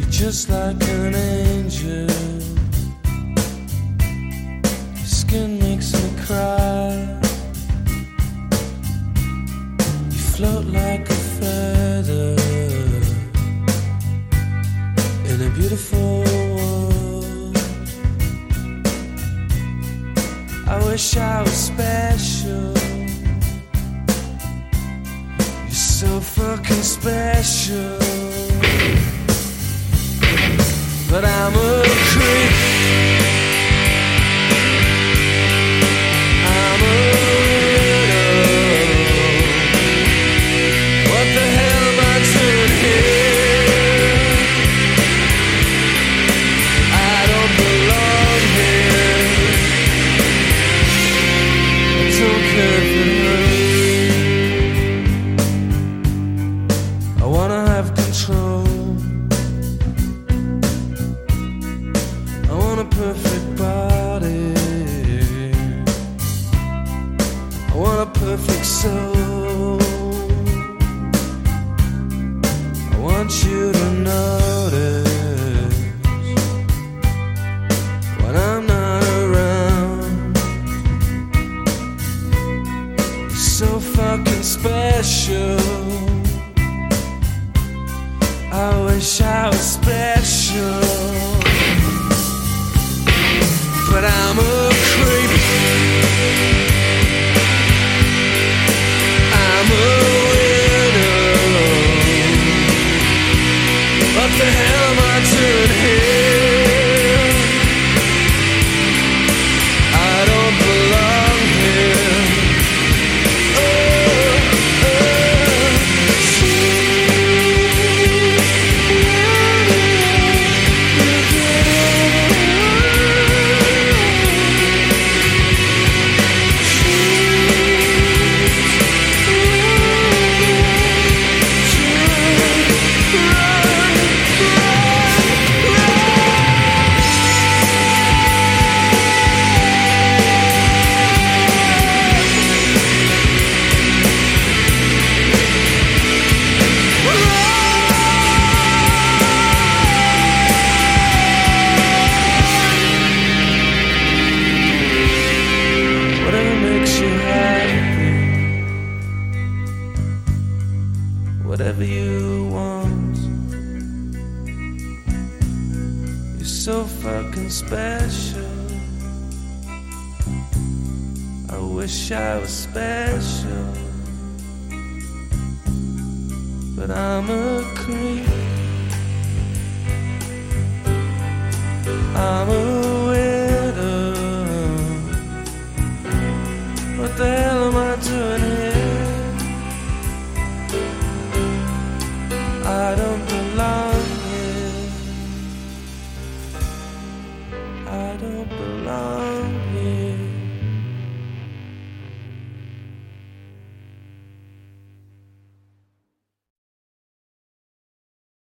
just like an angel. Your skin makes me cry. You float like a feather in a beautiful world. I wish I was special. You're so fucking special. But I'm a creep. I'm a widow. What the hell am I doing here? I don't belong here. I don't care if it hurts. I wanna have control. A perfect body. I want a perfect soul. I want you to notice when I'm not around. You're so fucking special. I wish I was special. But I'm a creep. I'm a widow. What the hell am I doing here? I don't belong here. Whatever you want. You're so fucking special. I wish I was special. But I'm a creep.